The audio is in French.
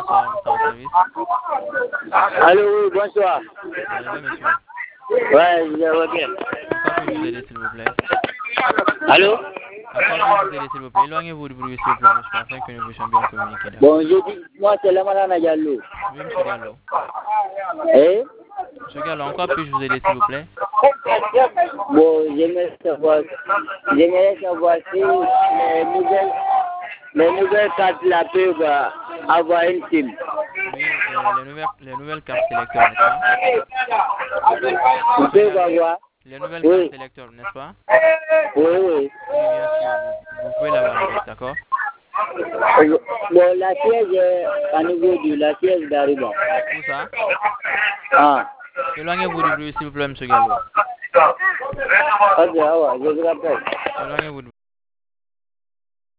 bonsoir, monsieur en service. Allô, oui, bonsoir. Oui, monsieur. Ouais, je vois bien. En quoi puis-je vous aider, s'il vous plaît? Allô? En quoi puis-je vous aider, s'il vous plaît? Éloignez-vous du bruit, s'il vous plaît, monsieur, afin que nous puissions bien communiquer, d'accord? Bon, je dis, moi, c'est la Malana Diallo. Oui, monsieur Gallo. Eh? Monsieur Gallo, en quoi puis-je vous aider, s'il vous plaît? Bon, j'aimerais savoir si les nouvelles cartes la peuvent avoir une SIM. Oui, les nouvelles cartes électeurs, n'est-ce pas? Vous Monsieur pouvez Gallo, avoir? les nouvelles Oui, cartes électeurs, n'est-ce pas? oui, oui. Oui, bien sûr, vous pouvez l'avoir avec, d'accord? Bon, la siège est à niveau de la siège d'Ariba. Où ça? Ah. Éloignez-vous du bruit, s'il vous plaît, monsieur Gallo. Ok, ah ouais, je vous rappelle. Éloignez-vous du